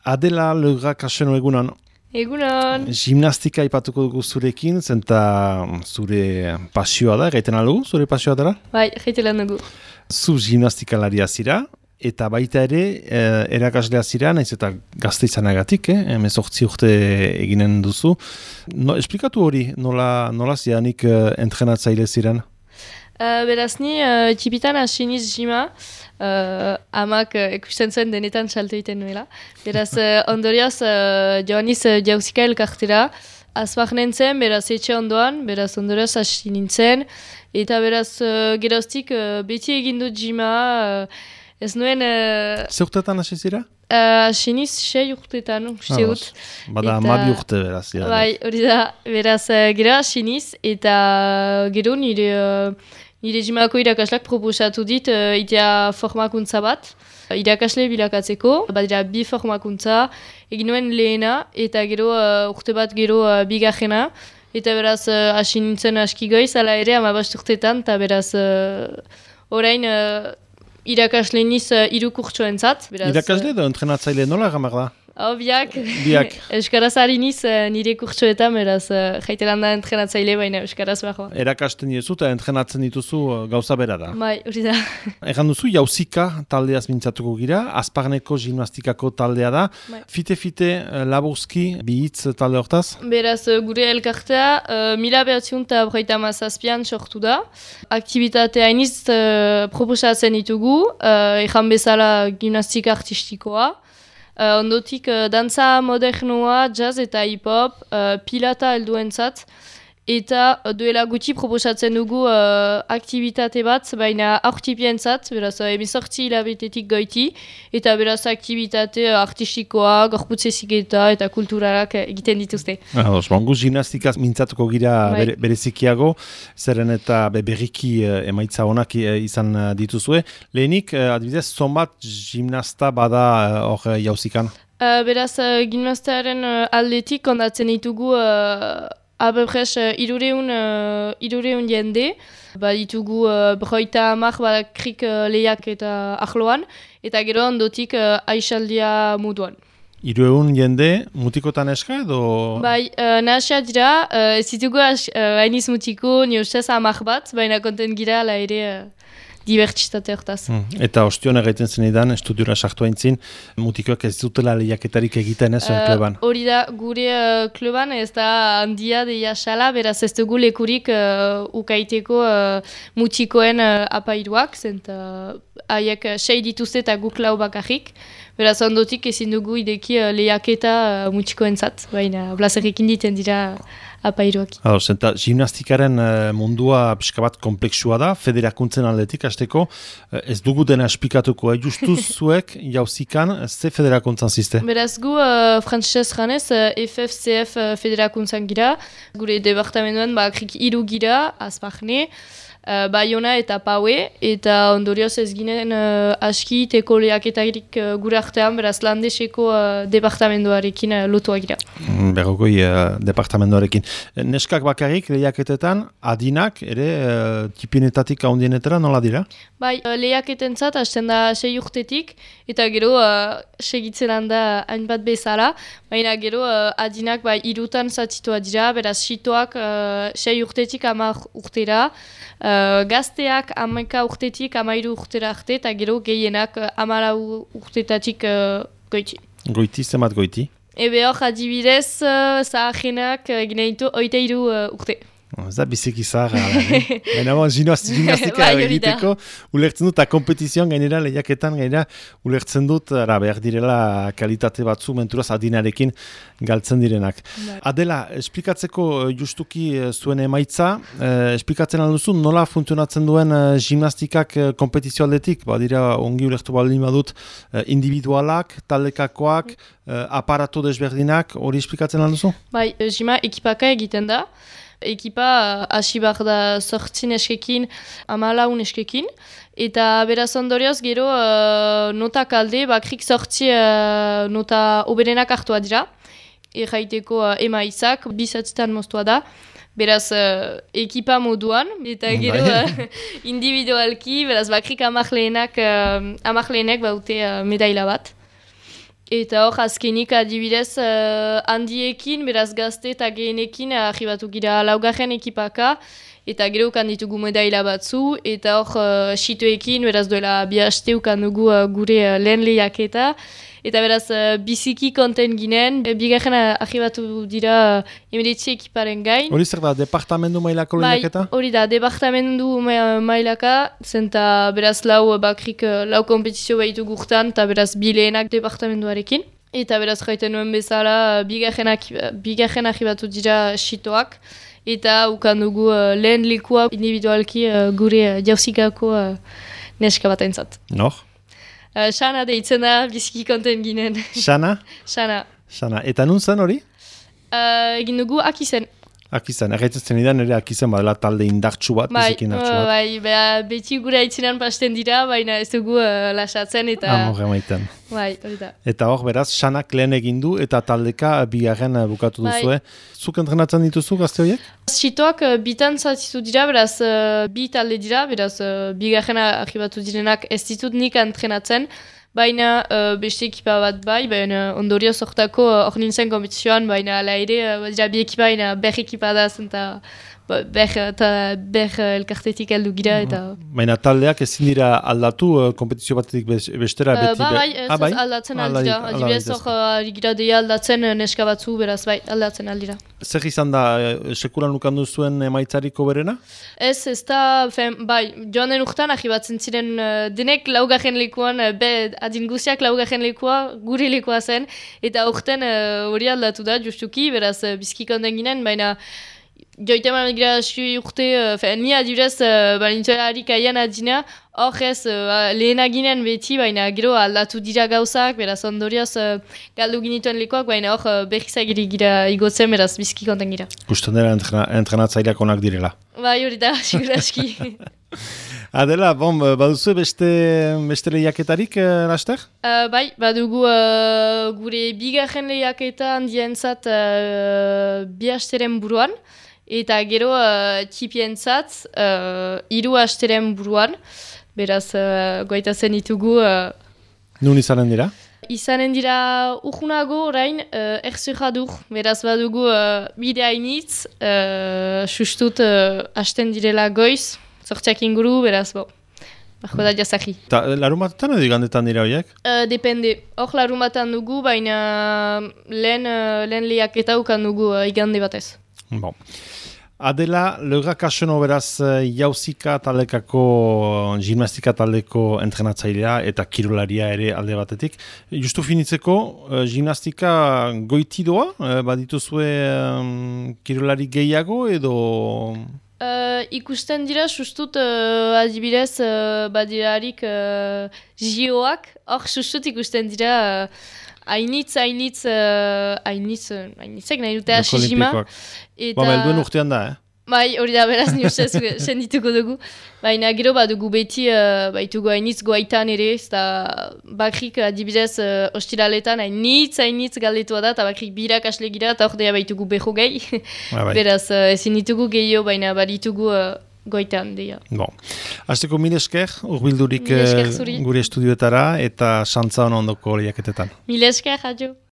Adela Legrak-Kaseno egunon. Egunon. Gimnastika ipatuko dugu zurekin, zenta zure pasioa da, gaiten aldugu, zure pasioa dara? Bai, gaiten dugu. Zu gimnastikalaria zira, eta baita ere, erakaslea zira, naiz eta gazte izanagatik, 18 urte eginen duzu. Esplikatu hori, nola zianik entrenatzaile ziren? Beraz ni, txipitan asiniz jima, amak ikusten zuen denetan salto egiten nuela. Beraz, ondorioz, joaniz jauzika elkartera, azbak nintzen, beraz etxe ondoan, beraz ondorioz hasi nintzen, eta beraz geroztik beti egin dut jima, ez nuen... Ze urtetan hasi zira? Asiniz 6 urtetan, uste dut. Bada 12 urte beraz. Bai, hori da, beraz gero asiniz, eta gero nire jimako irakaslak proposatu dit itea formakuntza bat, irakasle bilakatzeko, badira 2 formakuntza, egin nuen lehena, eta gero urte bat gero bigarrena, eta beraz hasi nintzen aski goiz, ala ere 15 urtetan, eta beraz orain irakasle niz 3 kurtsoentzat. Irakasle edo entrenatzaile nola gamar da? Biak. Euskaraz ari niz nire kurtsoetan, beraz jaitelan da entrenatzaile, baina Euskaraz bajoa. Erakasten dituzu eta entrenatzen dituzu gauza bera da. Bai, hori da. Egan duzu, jauzika taldeaz mintzatuko gira, Azparneko gimnastikako taldea da. Bai. Fite-fite laburzki bihitz talde hortaz? Beraz, gure elkartea 1957an sortu da. Aktibitatea iniz proposatzen ditugu, ejan bezala gimnastika artistikoa. Ondotik dantza modernoa, jazz eta hip-hop, pilata helduentzat, eta duela gutxi proposatzen dugu aktibitate bat, baina aurtipientzat, beraz 18 hilabetetik goiti, eta beraz aktibitate artistikoa, gorputzeziketa eta kulturalak egiten dituzte. Bongu gimnastikaz mintzatuko gira berezikiago, zeren eta berriki emaitza honak izan dituzue. Lehenik, adibidez, zonbat gimnasta bada hor jauzikan? Beraz, gimnastaren aldetik ondatzen ditugu abepres 300 jende, ditugu broita amak bakrik lehiak eta ahloan, eta gero ondotik aixaldia moduan. 300 jende, mutikotan eska edo? Bai, nahasia dira, ez ditugu hainiz mutiko, ni ustez amak bat, baina konten gira ala ere dibertsitate hortaz. Eta ostion egiten zenidan, estudiora sartu haintzin, mutikoak ez dutela lehiaketarik egiten zuen kluban? Hori da, gure kluban ez da handia deia xala, beraz ez dugu lekurik ukaiteko mutikoen apairuak, zenta haiek 6 dituzte eta guk 4 bakarrik. Beraz ondotik ezin dugu ideki lehiaketa mutikoentzat, baina blazerrekin diten dira apairuak. Zenta, gimnastikaren mundua pixka bat komplexua da, federakuntzen aldetik hasteko, ez dugu dena esplikatuko, justu zuek jauzikan, ze federakuntzan ziste? Beraz gu, frantzesez janez, FFCF federakuntzan gira, gure departamentoan bakrik 3 gira, Azparne, Baiona eta Paue, eta ondorioz ez ginen aski teko lehiaketarik gure artean, beraz landeseko departamentoarekin lotua gira. Berrogoi departamentoarekin. Neskak bakarrik lehiaketetan, adinak ere tipinetatik handienetara nola dira? Bai, lehiaketentzat hasten da 6 urtetik, eta gero segitzen handa hainbat bezala, baina gero adinak 3 zatzitua dira, beraz sitoak 6 urtetik 10 urtera, gazteak 11 urtetik 13 urtera arte, eta gero gehienak 14 urtetatik goiti. Goiti, zemat goiti? Ebe hor, adibidez, zaharenak gine ditu 23 urte. Ez da biziki zaharra. Baina gimnastika egiteko, ulertzen dut, eta kompetizioan gainera, lehiaketan gainera, ulertzen dut, behar direla kalitate batzu, menturaz adinarekin galtzen direnak. Adela, esplikatzeko justuki zuen emaitza, esplikatzen alduzu, nola funtzionatzen duen gimnastikak kompetizio aldetik? Dira, ongi ulertu baldin badut, individualak, taldekakoak, aparatu desberdinak, hori esplikatzen alduzu? Bai, gima ekipaka egiten da. Ekipa hasi behar da 8 eskekin, 14 eskekin, eta beraz ondorioz gero notak alde, bakrik 8 nota oberenak hartua dira, erraiteko emaizak, 2 zatzitan moztua da, beraz ekipa moduan, eta gero individualki, beraz bakrik 10 lehenak baute medaila bat. Eta hor, azkenik adibidez, handiekin, beraz gazte eta gehenekin arribatu gira laugarren ekipaka, eta gero ukan ditugu medaila batzu, eta hor, sitoekin, beraz duela bi haste ukan dugu gure lehen lehiaketa, eta beraz biziki konten ginen, bigarren arribatu dira emeretzi ekiparen gain. Hori zer da, departamendu mailako lehiaketa? Hori da, departamendu mailaka, zenta beraz lau kompetizio baitu gurtan, eta beraz bi lehenak departamenduarekin. Eta beraz jaiten nuen bezala, bigarren arribatu dira sitoak, eta ukan dugu lehen lekua individualki gure jauzikako neska bat entzat. Nor? Xana deitzen da, biziki konten ginen. Xana? Xana. Eta nun zen hori? Egin dugu Akizen. Akizen, erraitzen idan ere Akizen badela talde indartsu bat, biziki indartsu bat. Bai, beti gure aitzinan pasten dira, baina ez dugu lasatzen eta... Amorre maiten. Bai, hori da. Eta hor, beraz, Xanak lehen egin du eta taldeka bigarren bukatu duzue. Zuk entrenatzen dituzu gazte horiek? Sitoak bitan zatitu dira, beraz, bi talde dira, beraz, bigarren arribatu direnak ez ditut nik entrenatzen, baina beste ekipa bat bai, baina ondorio sortako hor nintzen kompetizioan, baina ala ere, bi ekipa, ber ekipa da zen, eta ber elkartetik heldu gira. Baina taldeak ezin dira aldatu kompetizio batetik bestera beti? Bai, aldatzen aldira. Adibidez hor gira deia aldatzen neska batzu, beraz bai, aldatzen aldira. Zer izan da, sekulan lukandu zuen emaitzarik berena? Ez da, bai, joan den urtean arribatzen ziren denek laugarren lekuan, adin guziak laugarren lekua, gure lekua zen, eta urten hori aldatu da, justuki, beraz bizki konden ginen, baina joite man gira urte, ni adibidez, balintzera harik aian adina, hor ez lehena ginen beti, baina gero aldatu dira gauzak, beraz ondorioz galdu ginituen lekuak, baina hor berrizagiri gira igotzen, beraz bizki konten gira. Gusten dira entrenatzaileak onak direla. Bai, hori da, siguraski. Adela, baduzu beste lehiaketarik, laster? Bai, badugu gure bigarren lehiaketa handientzat bi hasteren buruan, eta gero txipientzat 3 hasteren buruan, beraz goita zen ditugu. Nun izanen dira? Izanen dira urgunago orain erzuradur, beraz badugu bide hainitz, sustut hasten direla goiz, zortziak inguru, beraz, barko da jazaki. Eta larumatan edo igandetan dira horiek? Depende. Hor larumatan dugu, baina lehen lehiaketa ukan dugu igande batez. Bon. Adela, Leugak Aseno beraz jauzika taldekako, gimnastika taldeko entrenatzailea eta kirolaria ere alde batetik. Justu finitzeko, gimnastika goitidoa, badituzue kirolari gehiago edo... Ikusten dira, sustut adibidez badirarik jioak, hor sustut ikusten dira hainitzek nahi dute asizima. Elduen urtean da, Bai, hori da, beraz ni ustez sendituko dugu. Baina gero badugu beti baitugu hainitz goaitan ere, eta bakrik adibidez ostiraletan hainitz galdetua da, eta bakrik birak asle gira, eta hor dea baitugu beho gehi. Beraz, ezin ditugu gehiago, baina baditugu goaitan dea. Bon. Azteko mil esker, urbildurik gure estudioetara, eta santza hona ondoko lehiaketetan. Mil esker, adio.